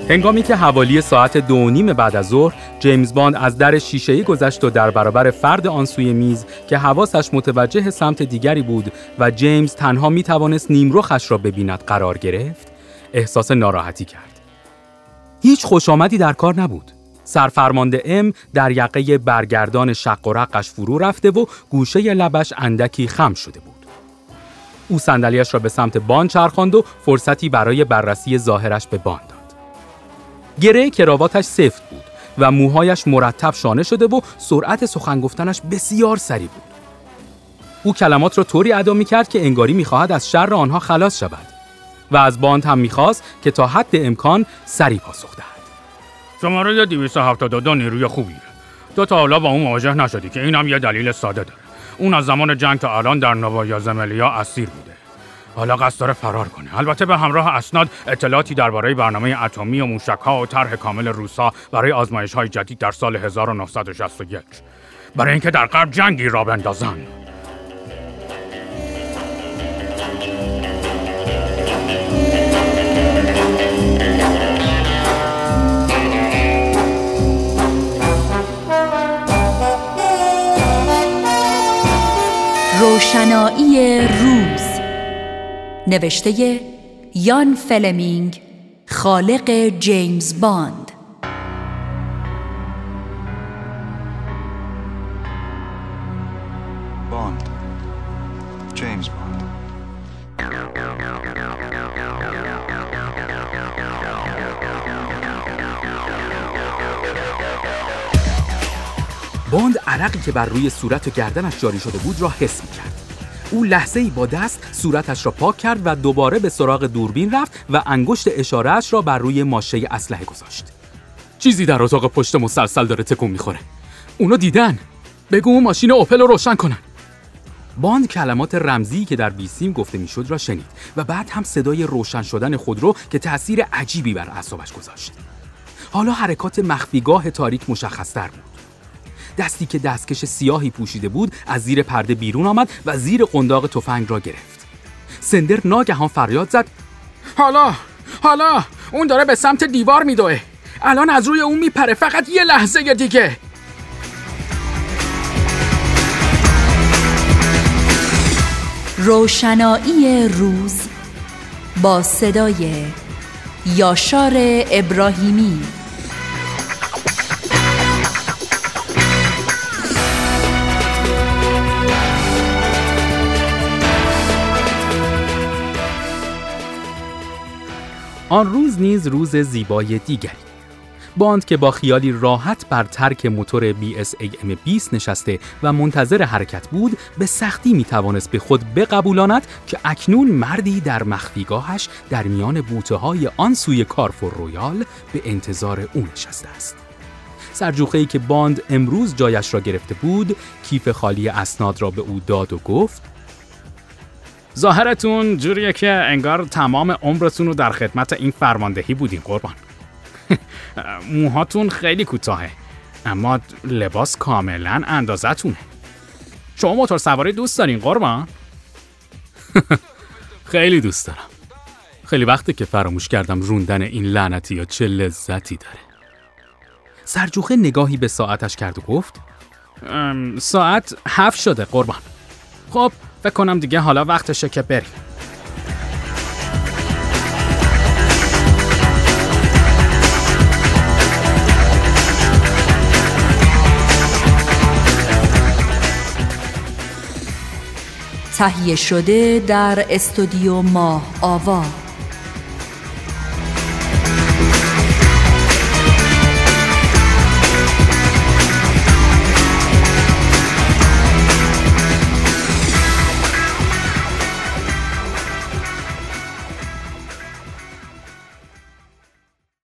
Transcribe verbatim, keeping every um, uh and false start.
هنگامی که حوالی ساعت دو و نیم بعد از ظهر جیمز باند از در شیشه‌ای گذشت و در برابر فرد آن سوی میز که حواسش متوجه سمت دیگری بود و جیمز تنها میتوانست نیمرخش را ببیند قرار گرفت، احساس ناراحتی کرد. هیچ خوشامدی در کار نبود. سرفرمانده ام در یقه برگردان شق و رقش فرو رفته و گوشه لبش اندکی خم شده بود. او صندلیاش را به سمت باند چرخاند و فرصتی برای بررسی ظاهرش به باند داد. گره کراواتش سفت بود و موهایش مرتب شانه شده و سرعت سخن گفتنش بسیار سریع بود. او کلمات را طوری ادا می‌کرد که انگاری می‌خواهد از شر آنها خلاص شود و از باند هم می‌خواست که تا حد امکان سریع پاسخ دهد. شماره دویست و هفتاد و دو نیروی خوبیه. تو تا حالا با اون مواجه نشدی که اینم یه دلیل ساده داره. اون از زمان جنگ تا الان در نوایا زملیا اسیر بوده. حالا قصد داره فرار کنه. البته به همراه اسناد اطلاعاتی درباره برنامه اتمی و موشک‌ها و طرح کامل روس‌ها برای آزمایش‌های جدید در سال هزار و نهصد و شصت و یک برای اینکه در غرب جنگی را بندازن. روشنایی روز، نوشته یان فلمینگ، خالق جیمز باند. باند، جیمز باند. باند عرقی که بر روی صورت و گردنش جاری شده بود را حس می‌کرد. او لحظه‌ای با دست صورتش را پاک کرد و دوباره به سراغ دوربین رفت و انگشت اشاره‌اش را بر روی ماشه اسلحه گذاشت. چیزی در اتاق پشت مسلسل داره تکون می‌خوره. اونو دیدن. بگو اون ماشین اوپل رو روشن کنن. باند کلمات رمزی که در بیسیم گفته میشد را شنید و بعد هم صدای روشن شدن خودرو که تأثیر عجیبی بر اعصابش گذاشت. حالا حرکات مخفیگاه تاریک مشخص‌تر بود. دستی که دستکش سیاهی پوشیده بود از زیر پرده بیرون آمد و زیر قنداق تفنگ را گرفت. سندر ناگهان فریاد زد: حالا حالا اون داره به سمت دیوار میدوه. الان از روی اون میپره. فقط یه لحظه دیگه. روشنایی روز با صدای یاشار ابراهیمی. آن روز نیز روز زیبای دیگری. باند که با خیالی راحت بر ترک موتور بی اس ای ام بیست نشسته و منتظر حرکت بود، به سختی میتوانست به خود بقبولاند که اکنون مردی در مخفیگاهش در میان بوته‌های آن سوی کارفور رویال به انتظار او نشسته است. سرجوخه‌ای که باند امروز جایش را گرفته بود، کیف خالی اسناد را به او داد و گفت: ظاهرتون جوریه که انگار تمام عمرتون رو در خدمت این فرماندهی بودین قربان. موهاتون خیلی کوتاهه اما لباس کاملا اندازتونه. شما موتور سواری دوست دارین قربان؟ خیلی دوست دارم. خیلی وقته که فراموش کردم روندن این لعنتی یا چه لذتی داره. سرجوخه نگاهی به ساعتش کرد و گفت: ساعت هفت شده قربان. خب فکر کنم دیگه حالا وقتشه که بریم. تهیه شده در استودیو ماه آوا.